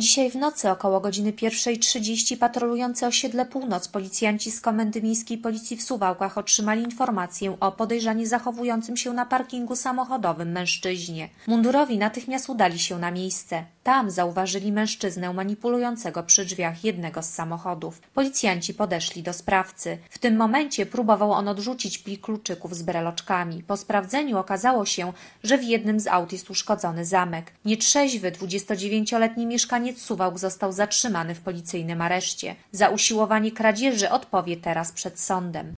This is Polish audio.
Dzisiaj w nocy około godziny 1:30 patrolujący osiedle Północ policjanci z Komendy Miejskiej Policji w Suwałkach otrzymali informację o podejrzanie zachowującym się na parkingu samochodowym mężczyźnie. Mundurowi natychmiast udali się na miejsce. Tam zauważyli mężczyznę manipulującego przy drzwiach jednego z samochodów. Policjanci podeszli do sprawcy. W tym momencie próbował on odrzucić plik kluczyków z breloczkami. Po sprawdzeniu okazało się, że w jednym z aut jest uszkodzony zamek. Nietrzeźwy 29-letni mieszkaniec Suwałk został zatrzymany w policyjnym areszcie. Za usiłowanie kradzieży odpowie teraz przed sądem.